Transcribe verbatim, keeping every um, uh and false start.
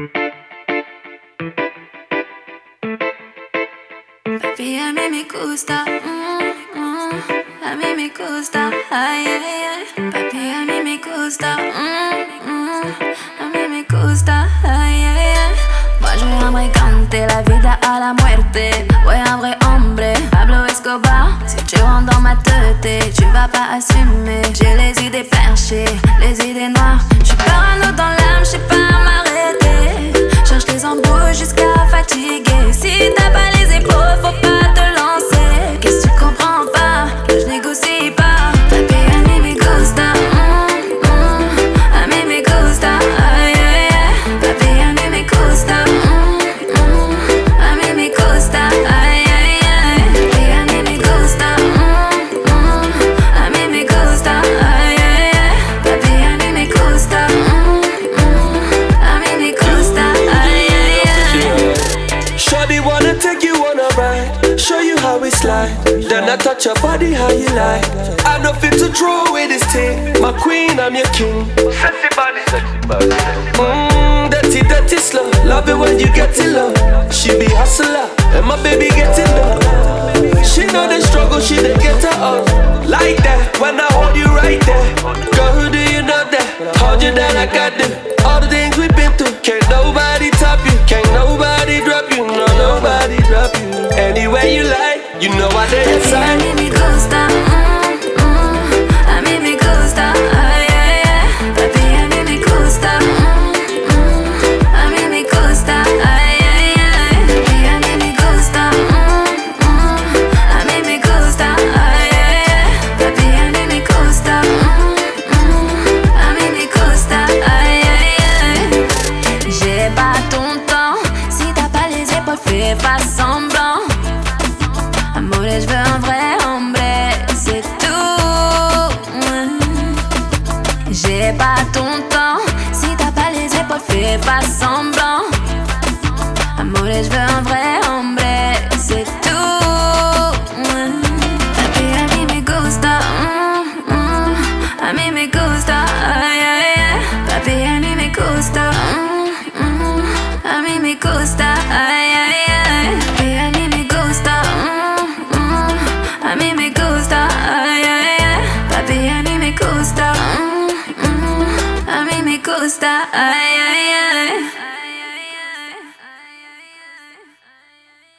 Papi, a mí me gusta, mm, mm, a mí me gusta, ay, ay, ay. Papi, a mí me gusta, mm, mm, a mí me gusta, ay, ay, ay. Moi je veux un vrai cante, la vida a la muerte. Ouais, un vrai hombre, Pablo Escobar. Si tu rentres dans ma tête, tu vas pas assumer. J'ai les idées perchées, les idées noires. J'suis parano dans l'âme, j'sais pas m'arrêter. Cherche les embrouilles jusqu'à fatiguer. Si t'as pas les épaules, faut pas te lancer. Qu'est-ce que tu comprends pas? Que je négocie pas. Papi, a mí me gusta, mm, mm, a mí me gusta, ay, ay, ay. Papi, a mí me gusta, mm, mm, a mí me gusta, ay, ay, ay. Papi, a mí me gusta, mm, mm, a mí me gusta, ay, ay, ay. Papi, a mí me gusta, mm, mm, a mí me gusta, ay, ay, ay. Shawty wanna take you on a ride, show you how we slide. Then I touch your body how you like. I know fit to throw away this thing. My queen, I'm your king. Sexy body, sexy body, sexy body. Mmm, dirty, dirty slow. Love it when you get it low. She be hustler, and my baby get it low. She know the struggle, she done get her own. Like that, when I hold you right there. Girl, who do you know that? Hold you down, I got them. All the things we've been through. Can't nobody top you, can't nobody drop you. No, nobody drop you. Anywhere you like, you know I dance. Papi, a mí me gusta, mm, mm, a mí me gusta, ay, ay, ay. Papi, a mí me gusta, mm, mm, a mí me gusta, ay, ay, ay. Papi, a mí me gusta, mm, mm, a mí me gusta, ay, ay, ay. Papi, a mí me gusta, mm, mm, a mí me gusta, ay, ay, ay. J'ai pas ton temps, si t'as pas les épaules, fais pas semblant. Amore, je veux un vrai hombre, c'est tout. J'ai pas ton temps, si t'as pas les épaules, fais pas semblant. Amore, je veux un vrai hombre, c'est tout. Papi, a mí me gusta, mm, mm, a mí me gusta, ay, ay, ay. Papi, a mí me gusta, mm, mm, a mí me gusta, ay, ay, ay. Papi, a mí me gusta, mm, mm, a mí me gusta, ay, ay, ay. Papi, a mí me gusta, mm, mm, a mí me gusta, ay, ay, ay.